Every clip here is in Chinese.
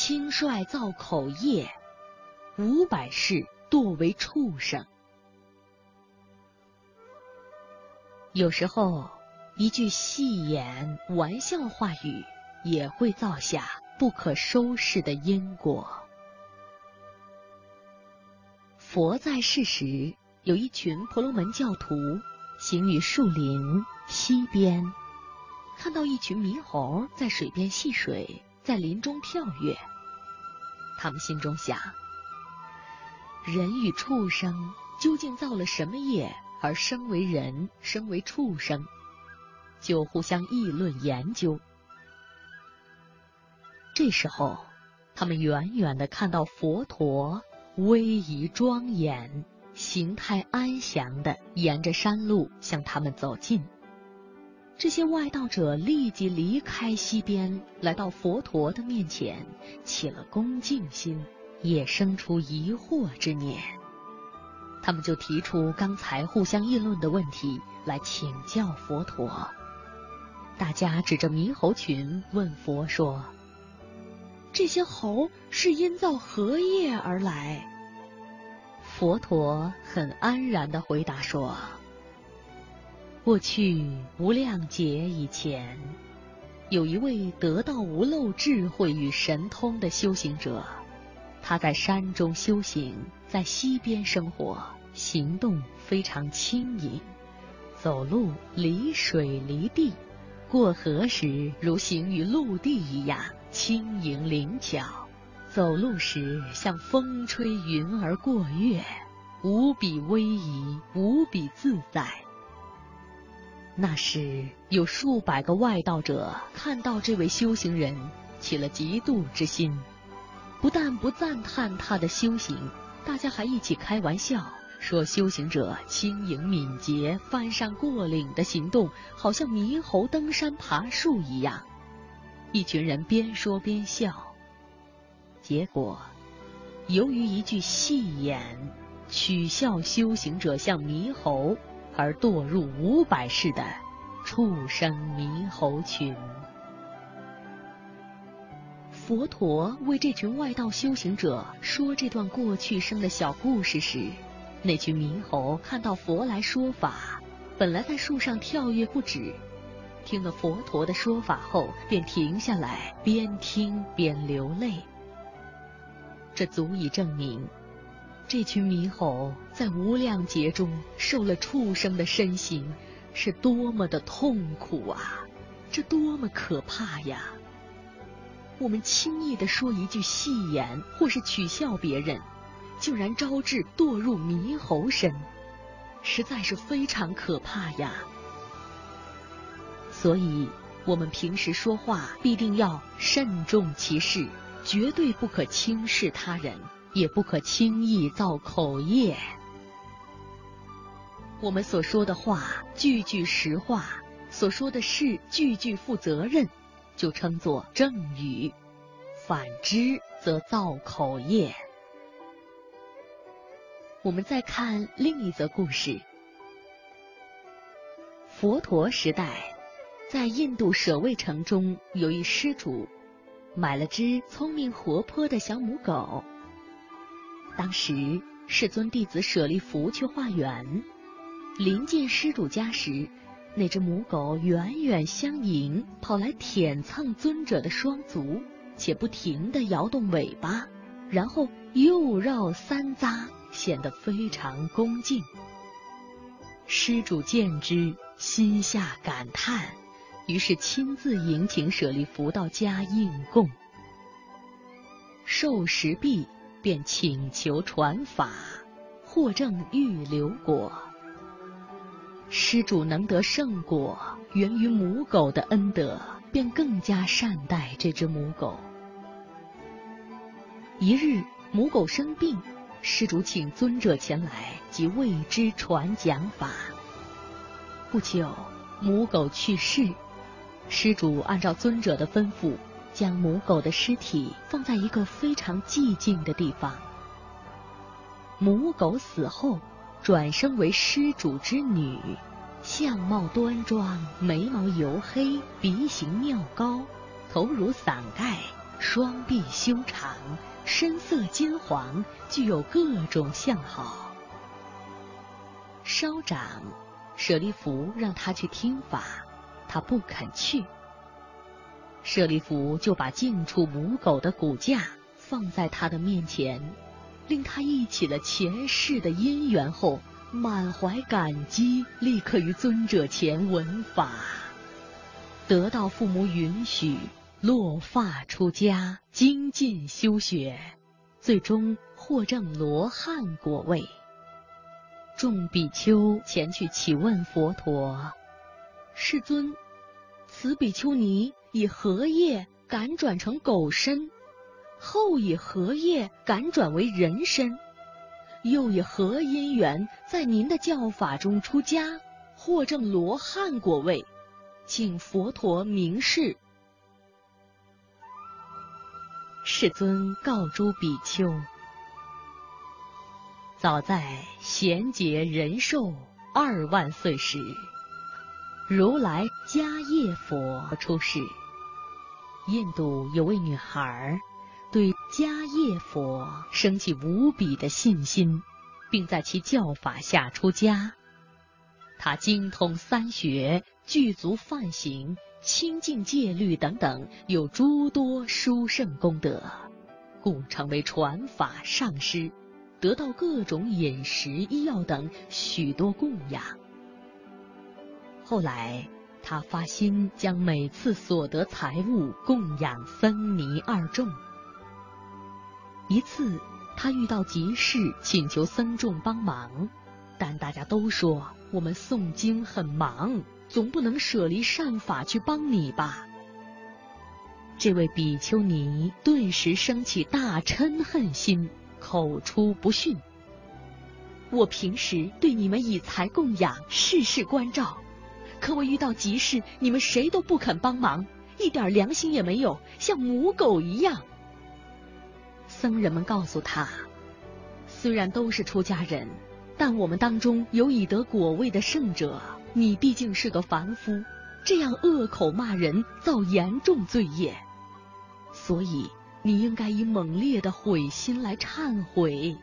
轻率造口业，500世堕为畜生。有时候，一句戏言、玩笑话语也会造下不可收拾的因果。佛在世时，有一群婆罗门教徒行于树林溪边，看到一群猕猴在水边戏水，在林中跳跃。他们心中想，人与畜生究竟造了什么业而生为人，生为畜生，就互相议论研究。这时候，他们远远地看到佛陀威仪庄严，形态安详地沿着山路向他们走近。这些外道者立即离开溪边，来到佛陀的面前，起了恭敬心，也生出疑惑之念。他们就提出刚才互相议论的问题来请教佛陀。大家指着猕猴群问佛说：这些猴是因造何业而来？佛陀很安然地回答说：过去无量劫以前，有一位得到无漏智慧与神通的修行者，他在山中修行，在溪边生活，行动非常轻盈，走路离水离地，过河时如行于陆地一样轻盈灵巧，走路时像风吹云而过月，无比威仪，无比自在。那时有数百个外道者看到这位修行人，起了嫉妒之心，不但不赞叹他的修行，大家还一起开玩笑，说修行者轻盈敏捷，翻山过岭的行动好像猕猴登山爬树一样。一群人边说边笑，结果由于一句戏言，取笑修行者像猕猴，而堕入500世的畜生猕猴群。佛陀为这群外道修行者说这段过去生的小故事时，那群猕猴看到佛来说法，本来在树上跳跃不止，听了佛陀的说法后，便停下来，边听边流泪。这足以证明，这群猕猴在无量劫中受了畜生的身形，是多么的痛苦啊！这多么可怕呀！我们轻易地说一句戏言，或是取笑别人，竟然招致堕入猕猴身，实在是非常可怕呀！所以，我们平时说话必定要慎重其事，绝对不可轻视他人，也不可轻易造口业。我们所说的话句句实话，所说的事句句负责任，就称作正语，反之则造口业。我们再看另一则故事。佛陀时代，在印度舍卫城中有一施主买了只聪明活泼的小母狗。当时世尊弟子舍利弗去化缘，临近施主家时，那只母狗远远相迎，跑来舔蹭尊者的双足，且不停地摇动尾巴，然后又绕3匝，显得非常恭敬。施主见之，心下感叹，于是亲自迎请舍利弗到家应供。受食毕，便请求传法，获证预流果。施主能得圣果，源于母狗的恩德，便更加善待这只母狗。一日，母狗生病，施主请尊者前来，即为之传讲法。不久，母狗去世，施主按照尊者的吩咐，将母狗的尸体放在一个非常寂静的地方。母狗死后，转生为施主之女，相貌端庄，眉毛黝黑，鼻形妙高，头如伞盖， 双臂修长，身色金黄，具有各种相好。稍长，舍利弗让他去听法，他不肯去。舍利弗就把近处母狗的骨架放在他的面前，令他忆起了前世的因缘后，满怀感激，立刻于尊者前闻法，得到父母允许，落发出家，精进修学，最终获证罗汉果位。众比丘前去启问佛陀：世尊，此比丘尼以何业感转成狗身，后以何业感转为人身，又以何因缘在您的教法中出家，获证罗汉果位？请佛陀明示。世尊告诸比丘：早在贤劫人寿2万岁时，如来迦叶佛出世。印度有位女孩对迦叶佛生起无比的信心，并在其教法下出家。她精通3学，具足梵行，清净戒律等等，有诸多殊胜功德，故成为传法上师，得到各种饮食医药等许多供养。后来他发心将每次所得财物供养僧尼2众。一次他遇到急事，请求僧众帮忙，但大家都说我们诵经很忙，总不能舍离善法去帮你吧。这位比丘尼顿时生起大嗔恨心，口出不逊：我平时对你们以财供养，事事关照，可我遇到急事，你们谁都不肯帮忙，一点良心也没有，像母狗一样。僧人们告诉他：虽然都是出家人，但我们当中有已得果位的圣者，你毕竟是个凡夫，这样恶口骂人，造严重罪业，所以你应该以猛烈的悔心来忏悔。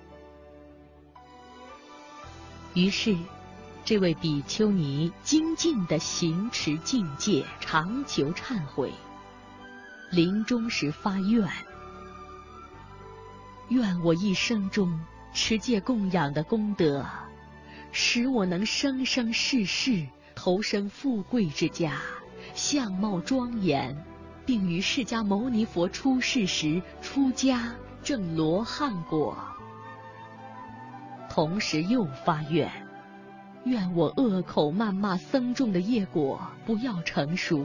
于是这位比丘尼精进地行持境界，长求忏悔。临终时发愿：愿我一生中持戒供养的功德，使我能生生世世投身富贵之家，相貌庄严，并于释迦牟尼佛出世时出家证罗汉果。同时又发愿：愿我恶口谩骂僧众的业果不要成熟。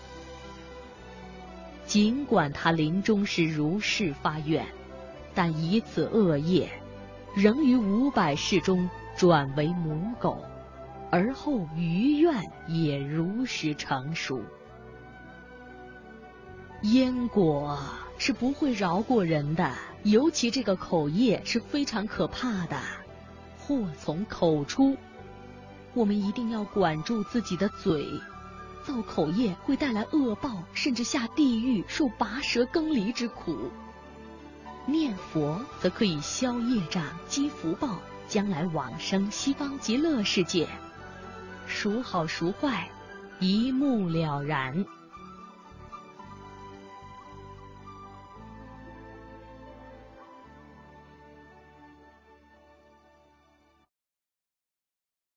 尽管他临终时如是发愿，但以此恶业，仍于500世中转为母狗，而后余愿也如实成熟。因果是不会饶过人的，尤其这个口业是非常可怕的，祸从口出。我们一定要管住自己的嘴，造口业会带来恶报，甚至下地狱受拔舌耕犁之苦。念佛则可以消业障，积福报，将来往生西方极乐世界。孰好孰坏，一目了然。